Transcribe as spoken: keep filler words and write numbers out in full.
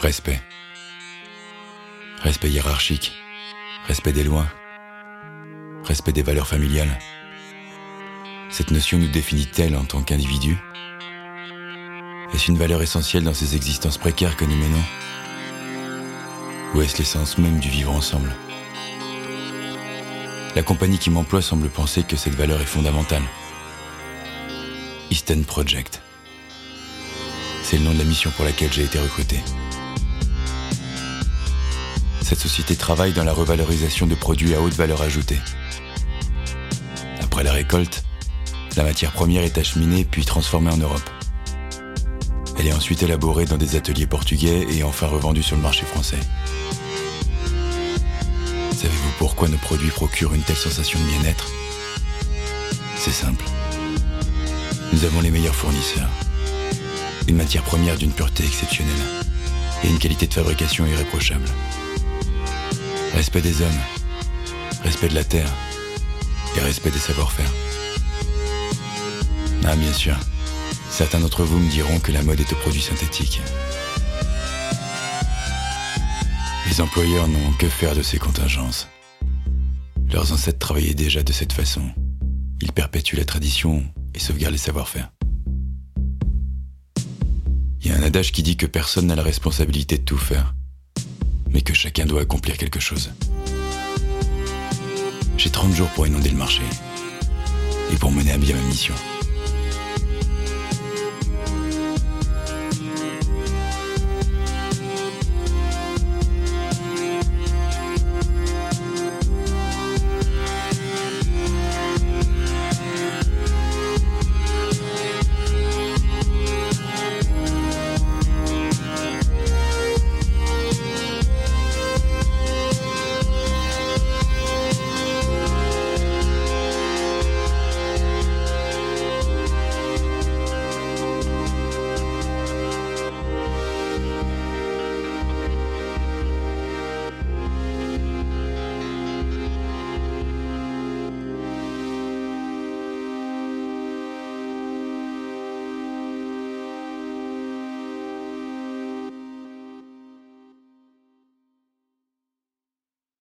Respect. Respect hiérarchique. Respect des lois. Respect des valeurs familiales. Cette notion nous définit-elle en tant qu'individus ? Est-ce une valeur essentielle dans ces existences précaires que nous menons ? Ou est-ce l'essence même du vivre ensemble ? La compagnie qui m'emploie semble penser que cette valeur est fondamentale. Easton Project. C'est le nom de la mission pour laquelle j'ai été recruté. Cette société travaille dans la revalorisation de produits à haute valeur ajoutée. Après la récolte, la matière première est acheminée puis transformée en Europe. Elle est ensuite élaborée dans des ateliers portugais et enfin revendue sur le marché français. Savez-vous pourquoi nos produits procurent une telle sensation de bien-être ? C'est simple. Nous avons les meilleurs fournisseurs, une matière première d'une pureté exceptionnelle et une qualité de fabrication irréprochable. Respect des hommes, respect de la terre et respect des savoir-faire. Ah bien sûr, certains d'entre vous me diront que la mode est aux produits synthétiques. Les employeurs n'ont que faire de ces contingences. Leurs ancêtres travaillaient déjà de cette façon. Ils perpétuent la tradition et sauvegardent les savoir-faire. Il y a un adage qui dit que personne n'a la responsabilité de tout faire, mais que chacun doit accomplir quelque chose. J'ai trente jours pour inonder le marché et pour mener à bien ma mission.